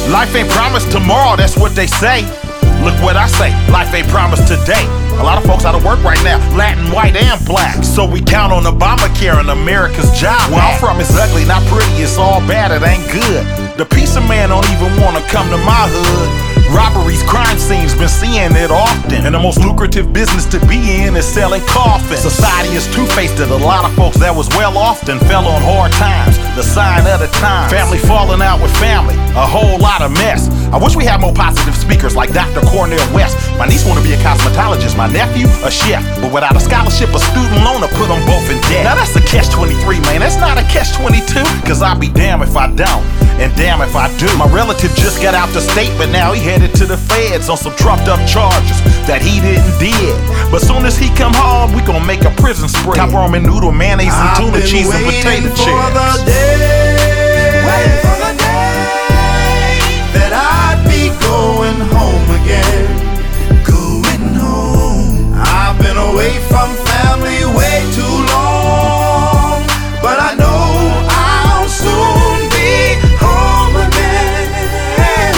Life ain't promised tomorrow, that's what they say. Look what I say, life ain't promised today. A lot of folks out of work right now, Latin, white, and black. So we count on Obamacare and America's job. Where I'm from is ugly, not pretty, it's all bad, it ain't good. The piece of man don't even wanna come to my hood. Robberies, crime scenes, been seeing it often. And the most lucrative business to be in is selling coffins. Society is two-faced, that a lot of folks that was well off and fell on hard times. The sign of the time. Family falling out with family, a whole lot of mess. I wish we had more positive speakers like Dr. Cornel West. My niece wanna be a cosmetologist, my nephew a chef. But without a scholarship, a student loan to put them both in debt. Now that's a catch-23, man, that's not a catch-22. Cause I'll be damned if I don't, and damn if I do. My relative just got out the state, but now he headed to the feds on some trumped up charges that he didn't did. But soon as he come home, we gon' make a prison spree. Cop ramen noodle, mayonnaise and tuna cheese and potato chips. Waiting for the day that I'd be going home again. Going home. I've been away from family way too long, but I know I'll soon be home again.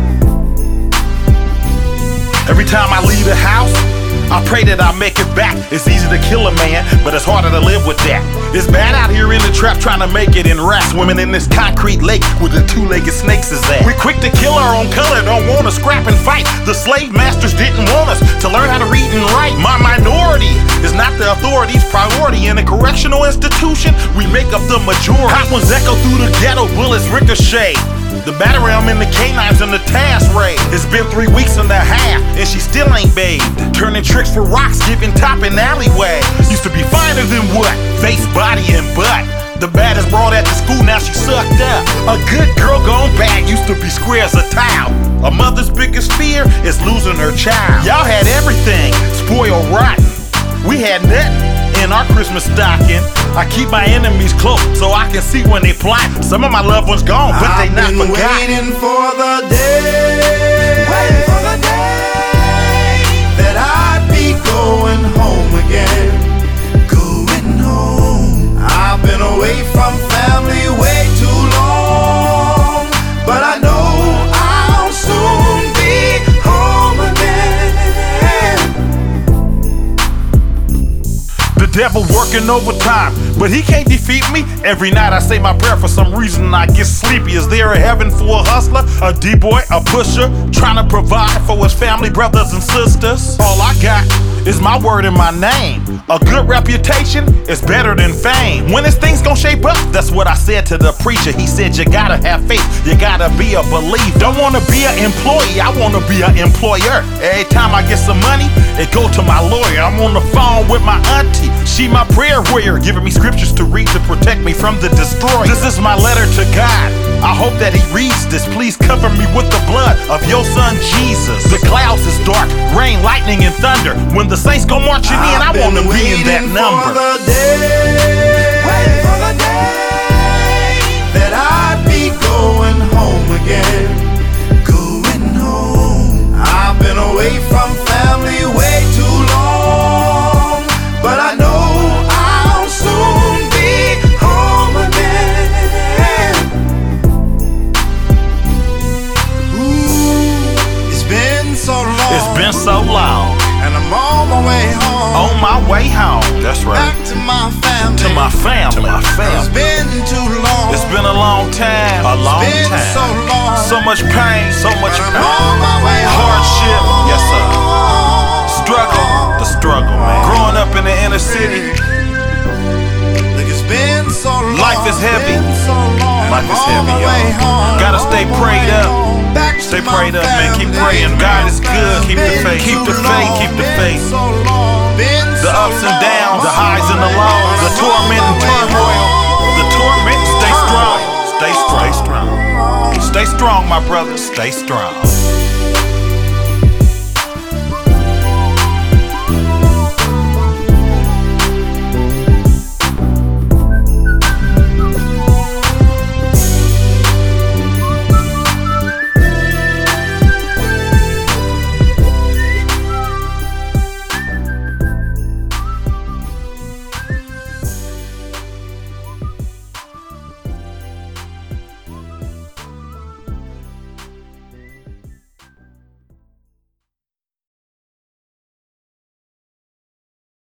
Every time I leave the house, I pray that I make it back. It's easy to kill a man, but it's harder to live with that. It's bad out here in the trap trying to make it in rap. Swimming in this concrete lake where the two-legged snakes is at. We quick to kill our own color, don't want to scrap and fight. The slave masters didn't want us to learn how to read and write. My minority is not the authorities' priority. In a correctional institution, we make up the majority. Hot ones echo through the ghetto, bullets ricochet. The battle ram in the canines and the task raid. It's been 3 weeks and a half, and she still ain't bathed. Turning tricks for rocks, giving top in alleyways. Used to be finer than what? Face, body, and butt. The baddest brought at the school, now she sucked up. A good girl gone bad used to be square as a tile. A mother's biggest fear is losing her child. Y'all had everything, spoiled rotten. We had nothing in our Christmas stocking. I keep my enemies close so I can see when they plot. Some of my loved ones gone, but they not forgotten. Waiting for the day, waiting for the day that I'd be going home again. Going home. I've been away from family way too long, but I know I'll soon be home again. The devil working overtime, but he can't defeat me. Every night I say my prayer, for some reason I get sleepy. Is there a heaven for a hustler, a D-boy, a pusher, trying to provide for his family, brothers and sisters? All I got is my word and my name. A good reputation is better than fame. When is things gonna shape up? That's what I said to the preacher. He said you gotta have faith, you gotta be a believer. Don't wanna be an employee, I wanna be an employer. Every time I get some money, it go to my lawyer. I'm on the phone with my auntie, she my prayer warrior, giving me scriptures to read to protect me from the destroyer. This is my letter to God, I hope that he reads this. Please cover me with the blood of your son Jesus. The clouds is dark, rain, lightning, and thunder. When the saints go marching in, I wanna be in that number. Waiting for the day that I'd be going home again. Going home. I've been away from family way too long, but I know I'll soon be home again. Ooh, it's been so long. It's been so long. And I'm on my way home. On my way home, that's right. Back to my family. To my family. To my It's family. been too long. It's been a long time. A long It's been time. so long. So much pain, so much And I'm pain. on my way home. Hardship, yes sir. Struggle, the struggle, man. Growing up in the inner city, Look, it's been so long. life is heavy. It's been so long. Life is I'm on heavy, my way y'all. home. Gotta stay On my prayed way up. home. Back to Stay my prayed up, man. Keep family. praying. God is good. Keep the Been faith. Keep the too faith. long. Keep the Been faith. so long. Been The so ups and long. downs, the highs and the I'm lows, on the my torment and way turmoil. home. The torment, stay strong. Stay strong. Stay strong, my brother. Stay strong.